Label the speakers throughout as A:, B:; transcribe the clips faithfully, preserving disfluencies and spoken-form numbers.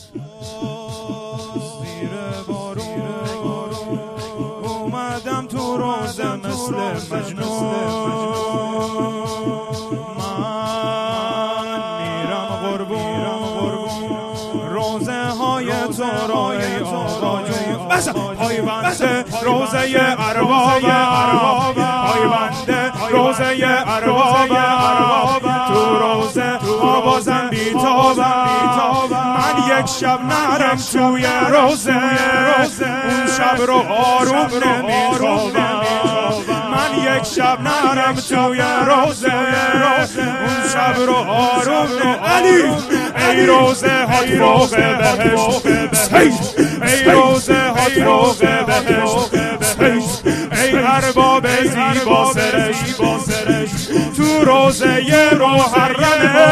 A: زیر بارون اومدم تو روزه مثل مجنون، من میرم قربون روزه های تو را ای آقا جون. پایبند روزه ارباب، پایبند روزه ارباب، تو روزه آوازم بیتابم، من یک شب نرم توی روزه اون شب رو آروم نمیخوابم، من یک شب نرم توی روزه اون شب رو آروم نمیخوابم. ای روزه هات فوق بهشت، ای روزه هات فوق بهشت، ای ارباب زیبا سرش، تو روزه محرمه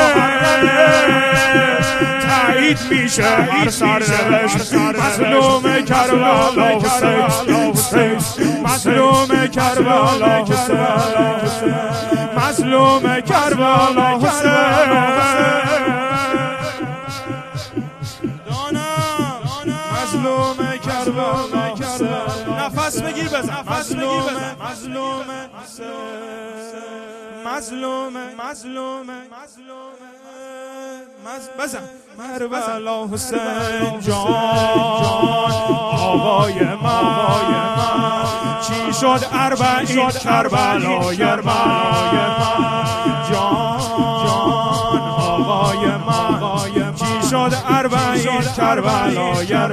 A: تایید میشه هر سرنوشت. مظلوم کربلا حسین، مظلوم کربلا حسین، مظلوم کربلا حسین، مظلوم کربلا حسین. نفس بگیر بزن. مظلوم مظلوم مظلوم مظلوم بزن. کربلا حسین جان آقای من، چی شد اربعین کربلای من جان آقای من، چی شد اربعین کربلای من.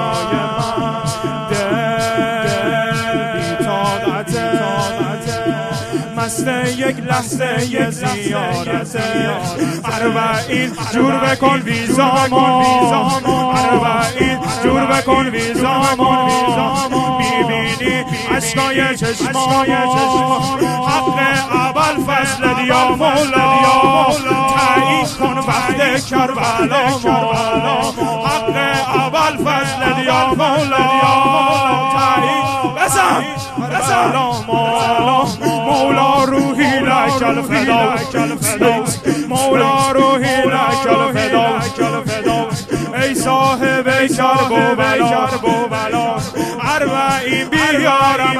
A: مست یک لحظه زیارت، اربعین جور بکن ویزامو، اربعین جور بکن ویزامو، میبینی عشقای چشمامو، حق اول فصل دیا مولا، تعیین کن وقت کربلامو، حق اول فصل دیا مولا، تعیین بزن کربلامو. مولا روحی لک الفدا، مولا روحی لک الفدا، ای صاحب کرب و بلا، اربعین بیارم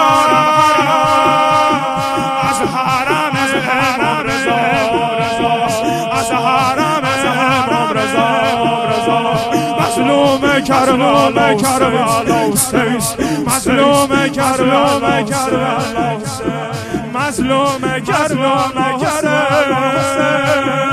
A: از حرم امام رضا، از حرم امام رضا. مظلوم کربلا حسین، مظلوم کربلا حسین، مظلوم کربلا حسین.